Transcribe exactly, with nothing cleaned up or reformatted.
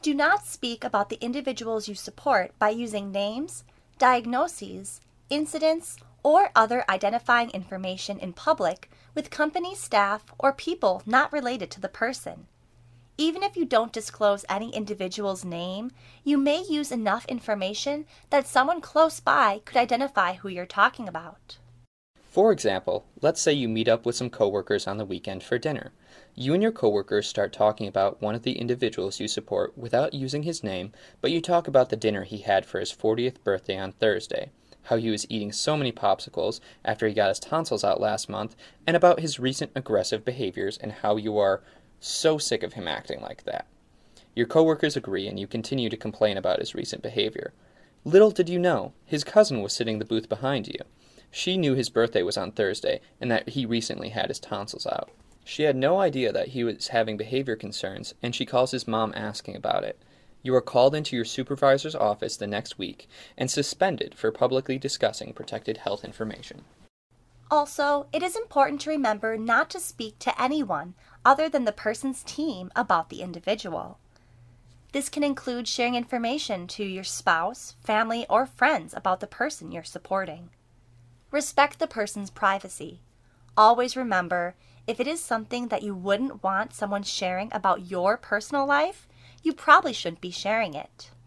Do not speak about the individuals you support by using names, diagnoses, incidents, or other identifying information in public with company staff or people not related to the person. Even if you don't disclose any individual's name, you may use enough information that someone close by could identify who you're talking about. For example, let's say you meet up with some coworkers on the weekend for dinner. You and your coworkers start talking about one of the individuals you support without using his name, but you talk about the dinner he had for his fortieth birthday on Thursday, how he was eating so many popsicles after he got his tonsils out last month, and about his recent aggressive behaviors and how you are so sick of him acting like that. Your coworkers agree and you continue to complain about his recent behavior. Little did you know, his cousin was sitting the booth behind you. She knew his birthday was on Thursday and that he recently had his tonsils out. She had no idea that he was having behavior concerns, and she calls his mom asking about it. You are called into your supervisor's office the next week and suspended for publicly discussing protected health information. Also, it is important to remember not to speak to anyone other than the person's team about the individual. This can include sharing information to your spouse, family, or friends about the person you're supporting. Respect the person's privacy. Always remember, if it is something that you wouldn't want someone sharing about your personal life, you probably shouldn't be sharing it.